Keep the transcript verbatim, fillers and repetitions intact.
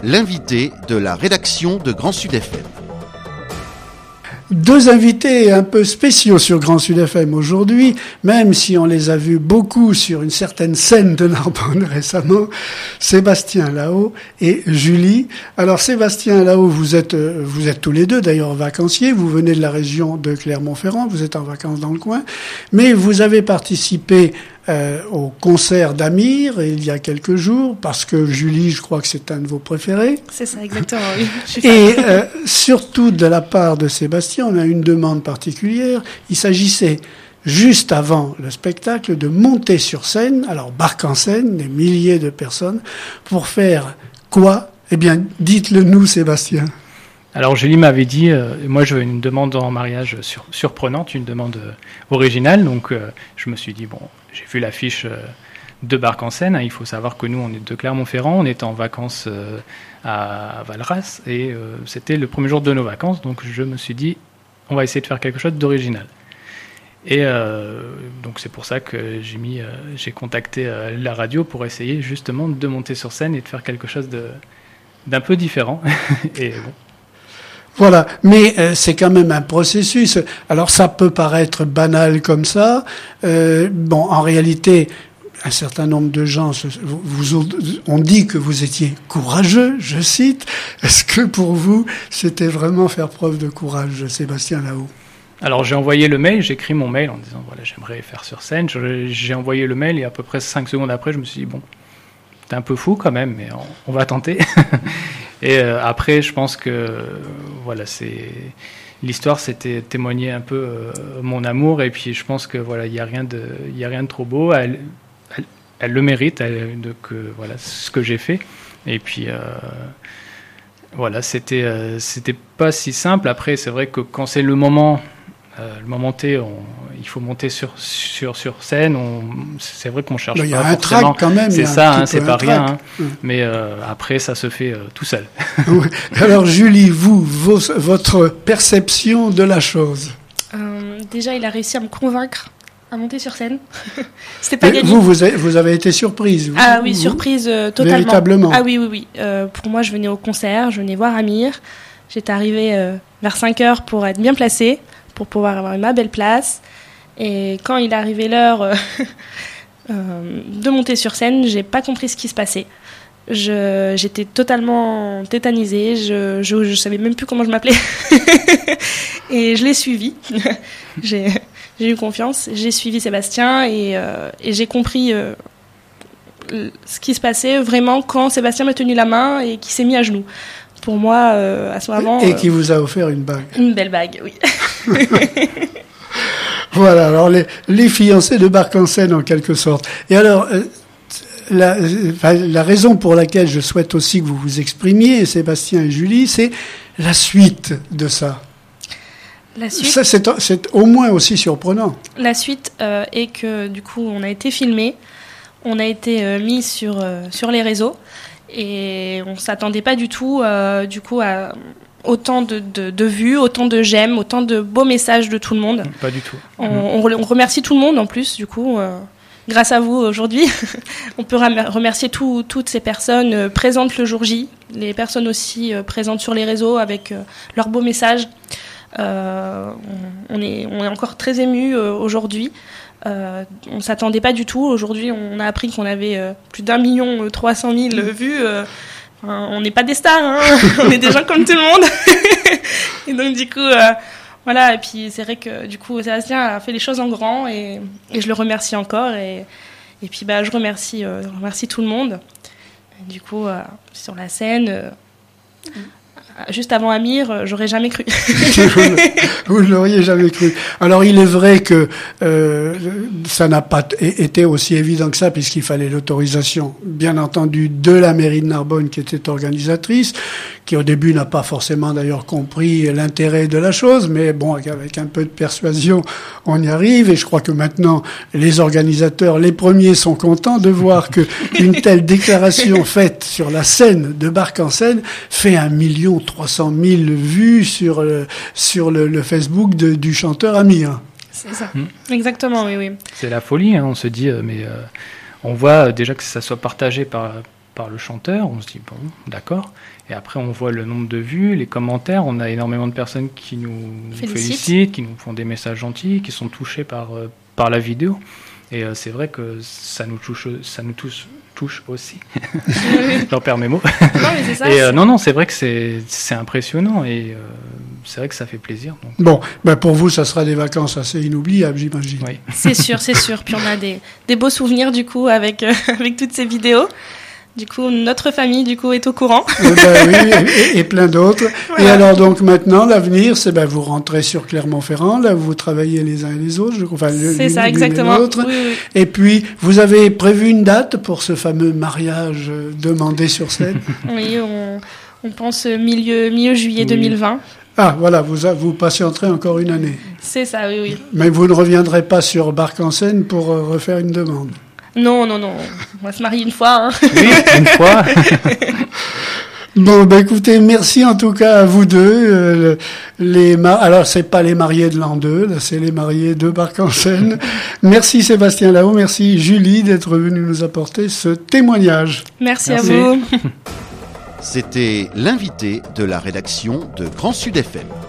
l'invité de la rédaction de Grand Sud F M. Deux invités un peu spéciaux sur Grand Sud F M aujourd'hui, même si on les a vus beaucoup sur une certaine scène de Narbonne récemment, Sébastien Lahaut et Julie. Alors Sébastien Lahaut, vous êtes vous êtes tous les deux d'ailleurs vacanciers, vous venez de la région de Clermont-Ferrand, vous êtes en vacances dans le coin, mais vous avez participé Euh, au concert d'Amir il y a quelques jours, parce que Julie, je crois que c'est un de vos préférés. C'est ça, exactement, oui. Et euh, surtout de la part de Sébastien, on a une demande particulière. Il s'agissait, juste avant le spectacle, de monter sur scène, alors barque en scène, des milliers de personnes, pour faire quoi? Eh bien, dites-le nous, Sébastien. Alors Julie m'avait dit, euh, moi je veux une demande en mariage sur, surprenante, une demande euh, originale, donc euh, je me suis dit, bon, j'ai vu l'affiche euh, de Barque en scène, hein, il faut savoir que nous on est de Clermont-Ferrand, on était en vacances euh, à Valras, et euh, c'était le premier jour de nos vacances, donc je me suis dit, on va essayer de faire quelque chose d'original. Et euh, donc c'est pour ça que j'ai, mis, euh, j'ai contacté euh, la radio pour essayer justement de monter sur scène et de faire quelque chose de, d'un peu différent, et bon. Voilà, mais euh, c'est quand même un processus. Alors ça peut paraître banal comme ça. Euh, bon, en réalité, un certain nombre de gens se, vous, vous ont dit que vous étiez courageux, je cite. Est-ce que pour vous, c'était vraiment faire preuve de courage, Sébastien Lahaut? Alors j'ai envoyé le mail, j'ai écrit mon mail en disant voilà, j'aimerais faire sur scène. Je, j'ai envoyé le mail et à peu près cinq secondes après, je me suis dit bon, c'est un peu fou quand même, mais on, on va tenter. Et euh, après, je pense que voilà, c'est l'histoire, c'était témoigner un peu euh, mon amour. Et puis, je pense que voilà, il y a rien de, il y a rien de trop beau. Elle, elle, elle le mérite, elle, de que voilà, ce que j'ai fait. Et puis euh, voilà, c'était, euh, c'était pas si simple. Après, c'est vrai que quand c'est le moment. Euh, le moment T, on, il faut monter sur sur sur scène. On, c'est vrai qu'on cherche. Il y pas a un forcément. trac quand même. C'est ça, hein, c'est pas trac. rien. Hein. Mmh. Mais euh, après, ça se fait euh, tout seul. Oui. Alors Julie, vous, vos, votre perception de la chose. Euh, déjà, il a réussi à me convaincre à monter sur scène. C'était pas Mais gagné. vous, vous avez, vous avez été surprise. Vous, ah oui, vous, surprise euh, totalement. Véritablement. Ah oui, oui, oui. Euh, pour moi, je venais au concert, je venais voir Amir. J'étais arrivée euh, vers cinq heures pour être bien placée, pour pouvoir avoir ma belle place. Et quand il est arrivé l'heure euh, euh, de monter sur scène, j'ai pas compris ce qui se passait. Je, j'étais totalement tétanisée, je, je, je savais même plus comment je m'appelais. Et je l'ai suivi. j'ai, j'ai eu confiance, j'ai suivi Sébastien et, euh, et j'ai compris euh, ce qui se passait vraiment quand Sébastien m'a tenu la main et qu'il s'est mis à genoux. Pour moi, euh, à ce moment... Et qui vous a offert une bague. Une belle bague, oui. Voilà, alors les, les fiancés de Barque en scène en quelque sorte. Et alors, euh, la, la raison pour laquelle je souhaite aussi que vous vous exprimiez, Sébastien et Julie, c'est la suite de ça. La suite, ça, c'est, c'est au moins aussi surprenant. La suite euh, est que, du coup, on a été filmé, on a été euh, mis sur, euh, sur les réseaux, et on ne s'attendait pas du tout, euh, du coup, à... autant de, de, de vues, autant de j'aime, autant de beaux messages de tout le monde. Pas du tout. On, on, on remercie tout le monde en plus, du coup, euh, grâce à vous aujourd'hui. On peut remercier tout, toutes ces personnes euh, présentes le jour J, les personnes aussi euh, présentes sur les réseaux avec euh, leurs beaux messages. Euh, on, on, est, on est encore très émus euh, aujourd'hui. Euh, on ne s'attendait pas du tout. Aujourd'hui, on a appris qu'on avait euh, plus d'un million trois cent mille vues. Euh, On n'est pas des stars, hein. On est des gens comme tout le monde. Et donc du coup, euh, voilà. Et puis c'est vrai que du coup, Sébastien a fait les choses en grand et, et je le remercie encore. Et, et puis bah, je remercie, euh, je remercie tout le monde. Et du coup, euh, sur la scène, euh, juste avant Amir, j'aurais jamais cru. Vous ne l'auriez jamais cru. Alors il est vrai que euh, ça n'a pas t- été aussi évident que ça, puisqu'il fallait l'autorisation, bien entendu, de la mairie de Narbonne qui était organisatrice, qui au début n'a pas forcément d'ailleurs compris l'intérêt de la chose, mais bon, avec un peu de persuasion, on y arrive. Et je crois que maintenant, les organisateurs, les premiers, sont contents de voir que une telle déclaration faite sur la scène de Barque en scène fait un million trois cent mille vues sur le, sur le, le Facebook de, du chanteur Amir. C'est ça. Mmh. Exactement, oui, oui. C'est la folie, hein, on se dit, euh, mais euh, on voit déjà que ça soit partagé par, par le chanteur. On se dit, bon, d'accord. Et après, on voit le nombre de vues, les commentaires. On a énormément de personnes qui nous Félicite. félicitent, qui nous font des messages gentils, qui sont touchés par, euh, par la vidéo. Et euh, c'est vrai que ça nous touche, ça nous touche, touche aussi. J'en perds mes mots. Non, mais c'est ça. Et c'est- euh, non, non, c'est vrai que c'est, c'est impressionnant et euh, c'est vrai que ça fait plaisir. Donc, Bon, ben pour vous, ça sera des vacances assez inoubliables, j'imagine. oui. C'est sûr, c'est sûr. Puis on a des, des beaux souvenirs du coup avec, euh, avec toutes ces vidéos. Du coup, notre famille du coup est au courant. Eh ben oui, et, et plein d'autres. Voilà. Et alors donc maintenant, l'avenir, c'est ben vous rentrez sur Clermont-Ferrand, là vous travaillez les uns et les autres, je crois. Enfin, C'est l'une- ça, l'une et exactement. l'autre. Oui, oui. Et puis, vous avez prévu une date pour ce fameux mariage euh, demandé sur scène? Oui, on, on pense milieu, milieu juillet Oui. deux mille vingt. Ah, voilà, vous, a- vous patienterez encore une année. C'est ça, oui, oui. Mais vous ne reviendrez pas sur Barc-en-Seine pour euh, refaire une demande. Non, non, non. On va se marier une fois. Hein. Oui, une fois. Bon, ben écoutez, merci en tout cas à vous deux. Euh, les ma- Alors, c'est pas les mariés de l'an deux, là, c'est les mariés de Barc-en-Seine. Merci Sébastien Lao, merci Julie d'être venue nous apporter ce témoignage. Merci, Merci. à vous. C'était l'invité de la rédaction de Grand Sud F M.